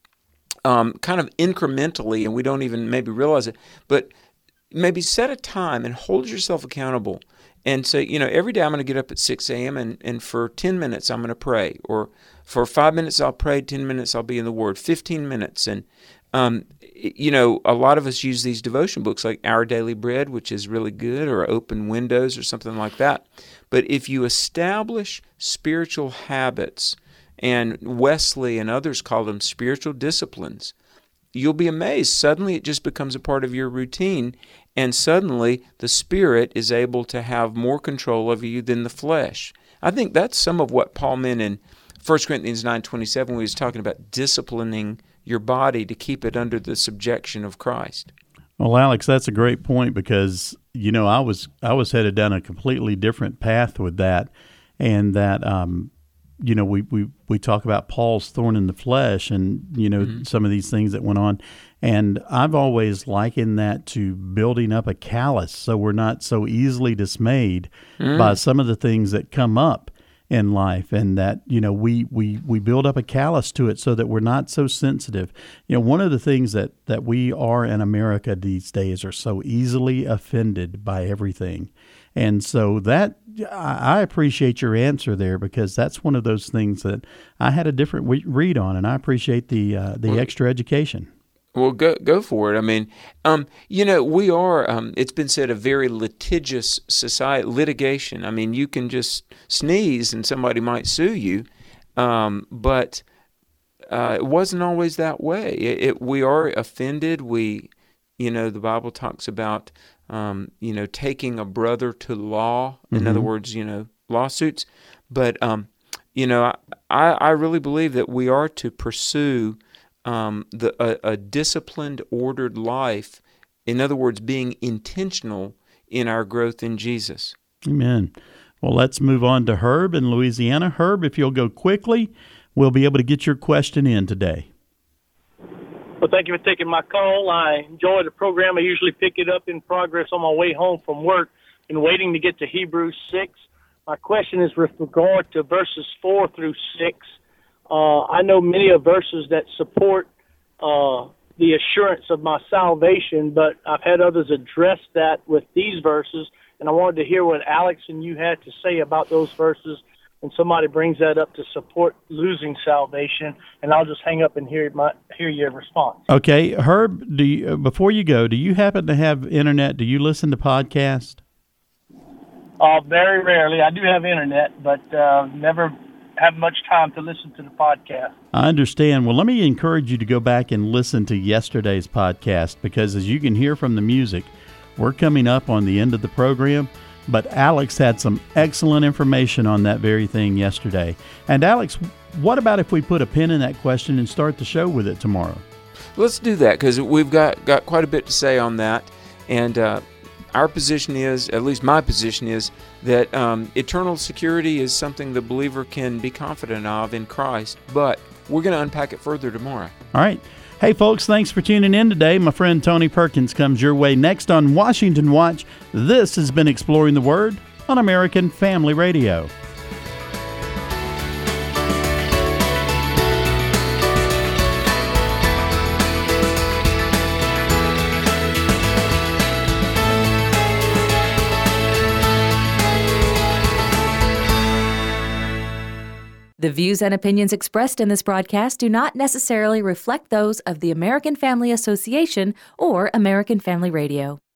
um, kind of incrementally, and we don't even maybe realize it, but maybe set a time and hold yourself accountable and say, you know, every day I'm going to get up at six a.m. and, and for ten minutes I'm going to pray. Or for five minutes I'll pray, ten minutes I'll be in the Word, fifteen minutes. And, um, you know, a lot of us use these devotion books like Our Daily Bread, which is really good, or Open Windows or something like that. But if you establish spiritual habits, and Wesley and others call them spiritual disciplines, you'll be amazed. Suddenly it just becomes a part of your routine, and suddenly the Spirit is able to have more control over you than the flesh. I think that's some of what Paul meant in First Corinthians nine twenty-seven when he was talking about disciplining your body to keep it under the subjection of Christ. Well, Alex, that's a great point because, you know, I was I was headed down a completely different path with that, and that, um, you know, we, we, we talk about Paul's thorn in the flesh and, you know, mm-hmm. some of these things that went on. And I've always likened that to building up a callus so we're not so easily dismayed mm. by some of the things that come up in life, and that, you know, we, we, we build up a callus to it so that we're not so sensitive. You know, one of the things that, that we are in America these days are so easily offended by everything. And so that, I appreciate your answer there, because that's one of those things that I had a different read on, and I appreciate the uh, the well, extra education. Well, go go for it. I mean, um, you know, we are, um, it's been said, a very litigious society, litigation. I mean, you can just sneeze and somebody might sue you, um, but uh, it wasn't always that way. It, it, we are offended. We, you know, the Bible talks about, um, you know, taking a brother to law. In mm-hmm. other words, you know, lawsuits. But, um, you know, I, I really believe that we are to pursue Um, the a, a disciplined, ordered life. In other words, being intentional in our growth in Jesus. Amen. Well, let's move on to Herb in Louisiana. Herb, if you'll go quickly, we'll be able to get your question in today. Well, thank you for taking my call. I enjoy the program. I usually pick it up in progress on my way home from work. Been waiting to get to Hebrews six. My question is with regard to verses four through six. Uh, I know many of verses that support uh, the assurance of my salvation, but I've had others address that with these verses, and I wanted to hear what Alex and you had to say about those verses when somebody brings that up to support losing salvation, and I'll just hang up and hear my hear your response. Okay, Herb, do you, before you go, do you happen to have internet? Do you listen to podcasts? Uh, very rarely. I do have internet, but uh, never have much time to listen to the podcast. I understand. Well, let me encourage you to go back and listen to yesterday's podcast, because as you can hear from the music, we're coming up on the end of the program, but Alex had some excellent information on that very thing yesterday. And Alex, what about if we put a pin in that question and start the show with it tomorrow? Let's do that, because we've got, got quite a bit to say on that. And uh, our position is, at least my position is, that um, eternal security is something the believer can be confident of in Christ, but we're going to unpack it further tomorrow. All right. Hey, folks, thanks for tuning in today. My friend Tony Perkins comes your way next on Washington Watch. This has been Exploring the Word on American Family Radio. The views and opinions expressed in this broadcast do not necessarily reflect those of the American Family Association or American Family Radio.